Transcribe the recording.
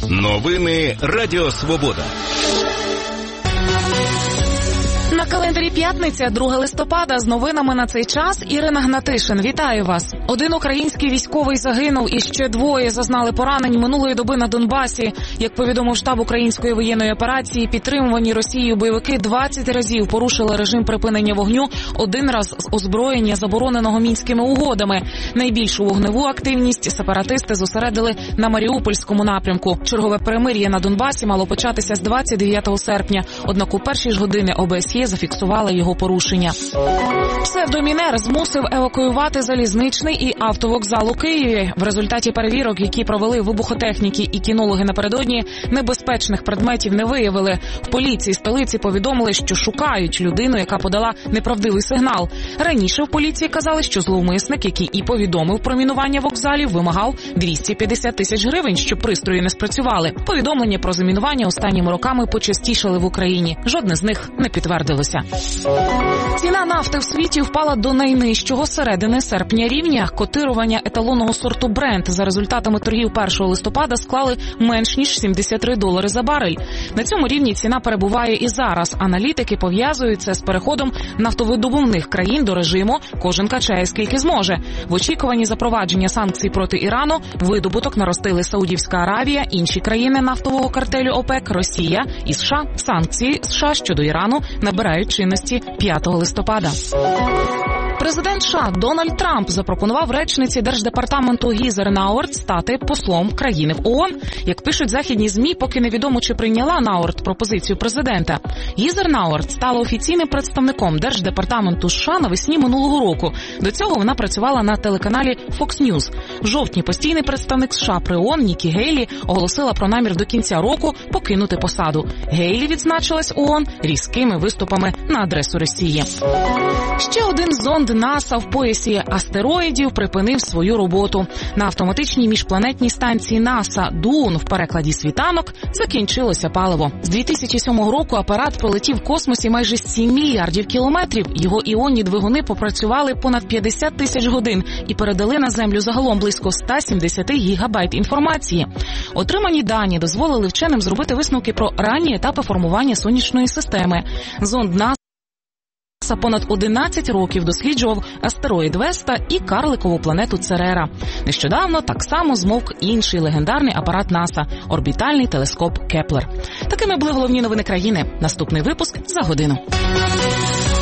Новини Радіо Свобода. На календарі п'ятниця, 2 листопада. З новинами на цей час Ірина Гнатишин. Вітаю вас. Один український військовий загинув і ще 2 зазнали поранень минулої доби на Донбасі. Як повідомив штаб української воєнної операції, підтримувані Росією бойовики 20 разів порушили режим припинення вогню, 1 раз з озброєння, забороненого Мінськими угодами. Найбільшу вогневу активність сепаратисти зосередили на Маріупольському напрямку. Чергове перемир'я на Донбасі мало початися з 29 серпня, однак у перші ж години ОБСЄ зафіксували його порушення. Псевдомінер змусив евакуювати залізничний і автовокзал у Києві. В результаті перевірок, які провели вибухотехніки і кінологи напередодні, небезпечних предметів не виявили. В поліції столиці повідомили, що шукають людину, яка подала неправдивий сигнал. Раніше в поліції казали, що зловмисник, який і повідомив про мінування вокзалів, вимагав 250 тисяч гривень, щоб пристрої не спрацювали. Повідомлення про замінування останніми роками почастішали в Україні. Жодне з них не підтвердилося. Ціна нафти в світі впала до найнижчого з середини серпня рівня. Котирування еталонного сорту Brent за результатами торгів 1 листопада склали менш ніж $73 за барель. На цьому рівні ціна перебуває і зараз. Аналітики пов'язують це з переходом нафтовидобувних країн до режиму «кожен качає скільки зможе». В очікуванні запровадження санкцій проти Ірану видобуток наростили Саудівська Аравія, інші країни нафтового картелю ОПЕК, Росія і США. Санкції США щодо Ірану набирають чинності 5 листопада. Президент США Дональд Трамп запропонував речниці Держдепартаменту Гізер Науерт стати послом країни в ООН. Як пишуть західні ЗМІ, поки невідомо, чи прийняла Науерт пропозицію президента. Гізер Науерт стала офіційним представником Держдепартаменту США навесні минулого року. До цього вона працювала на телеканалі Fox News. В жовтні постійний представник США при ООН Нікі Гейлі оголосила про намір до кінця року покинути посаду. Гейлі відзначилась ООН різкими виступами на адресу Росії. Ще один зонд НАСА в поясі астероїдів припинив свою роботу. На автоматичній міжпланетній станції НАСА «Дун» в перекладі «світанок» закінчилося паливо. З 2007 року апарат пролетів в космосі майже 7 мільярдів кілометрів. Його іонні двигуни попрацювали понад 50 тисяч годин і передали на Землю загалом близько 170 гігабайт інформації. Отримані дані дозволили вченим зробити висновки про ранні етапи формування сонячної системи. Зонд НАСА понад 11 років досліджував астероїд Веста і карликову планету Церера. Нещодавно так само змовк інший легендарний апарат НАСА – орбітальний телескоп Кеплер. Такими були головні новини країни. Наступний випуск за годину.